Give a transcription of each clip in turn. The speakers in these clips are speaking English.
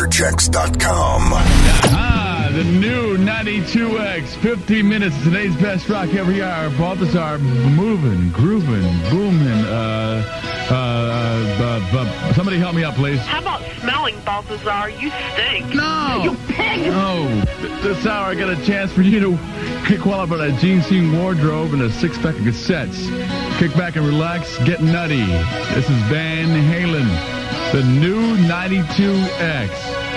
TheChecks.com. The new 92X, 50 minutes, today's best rock every hour. Balthazar moving, grooving, booming. Somebody help me out, please. How about smelling, Balthazar? You stink. No! You pig! No. This hour I got a chance for you to qualify a Gene Scene wardrobe and a six-pack of cassettes. Kick back and relax, get nutty. This is Van Halen, the new 92X.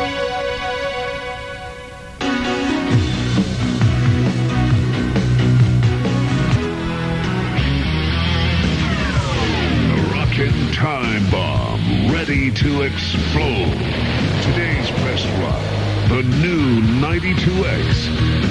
Time bomb ready to explode. Today's best rock, the new 92X.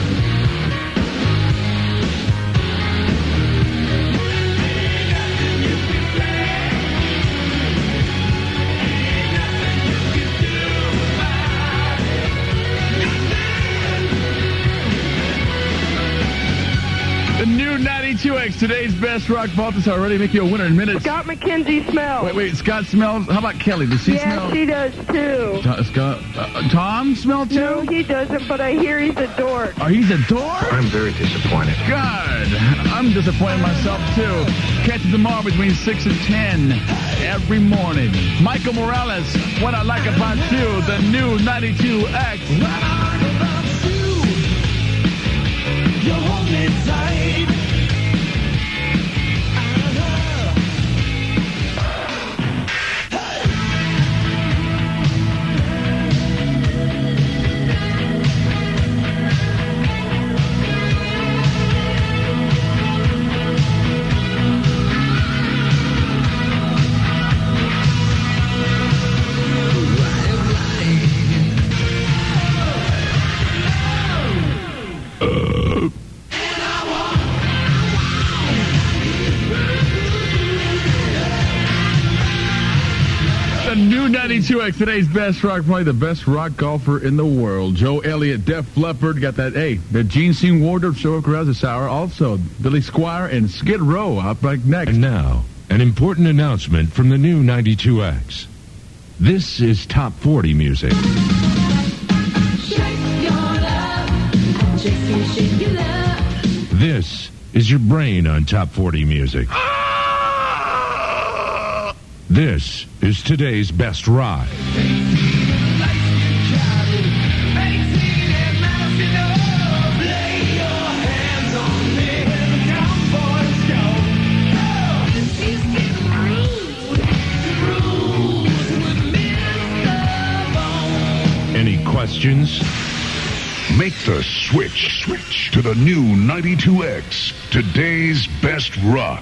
The new 92X, today's best rock. Balthazar, ready to make you a winner in minutes. Scott McKenzie smells. Wait, Scott smells. How about Kelly? Does he smell? Yes, he does too. Scott, Tom smell too? No, he doesn't, but I hear he's a dork. Oh, he's a dork? I'm very disappointed. God, I'm disappointed myself too. Catch it tomorrow between 6 and 10 every morning. Michael Morales, What I Like About You, the new 92X. What I like about you, you hold me tight. New 92X, today's best rock, probably the best rock golfer in the world. Joe Elliott, Def Leppard, got that, the Gene Scene wardrobe show across this hour. Also, Billy Squire and Skid Row up right next. And now, an important announcement from the new 92X. This is Top 40 music. This is your brain on Top 40 music. This is today's best ride. Any questions? Make the switch to the new 92X. Today's best rock.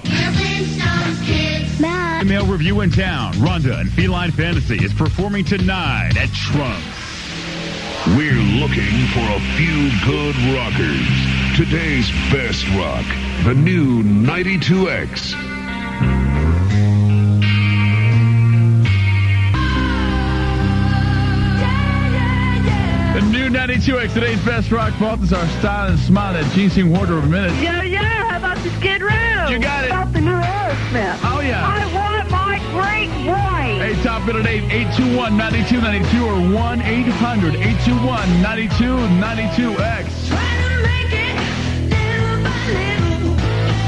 Male review in town. Rhonda and Feline Fantasy is performing tonight at Trump. We're looking for a few good rockers. Today's best rock. The new 92X. The new 92X, today's best rock. Balthazar, style and smile at Gene Scene wardrobe in a minute. Yeah, how about the Skid Row? You got it. How about the new Aerosmith? Oh, yeah. I want my great white. Hey, top bid at 821-9292 or 1-800-821-9292X. Trying to make it little by little.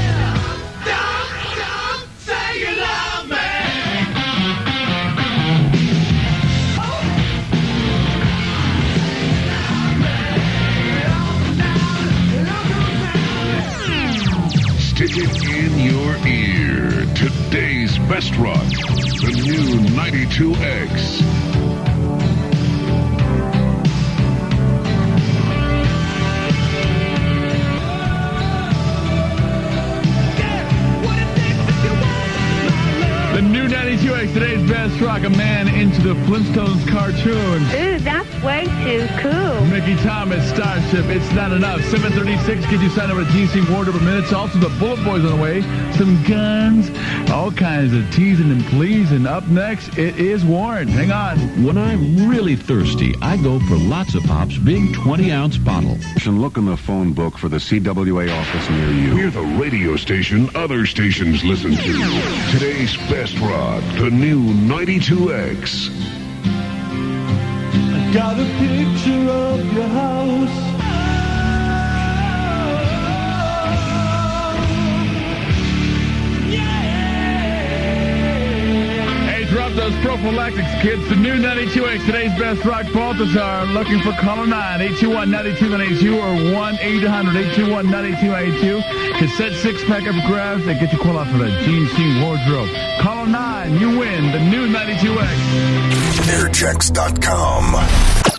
Don't say you love me. Stick it in your ear. Today's best rock. The new 92X. The new 92X, today's best rock. A man into the Flintstones cartoons. Ooh, that's way too cool. Mickey Thomas, Starship, It's Not Enough. 736, get you signed up at GC Wardrobe in minutes. Also, the Bullet Boys on the way. Some guns, all kinds of teasing and pleasing. Up next, it is Warren. Hang on. When I'm really thirsty, I go for Lots of Pop's big 20-ounce bottle. And look in the phone book for the CWA office near you. We're the radio station other stations listen to. Today's best rock, the new 92X. Got a picture of your house. Drop those prophylactics, kids. The new 92X, today's best rock Balthazar. Looking for caller 9, 821-9292 or 1-800-821-9282. Cassette 6-pack up for grabs that get you qualified for that Gene Scene wardrobe. Caller 9, you win the new 92X. Airchecks.com.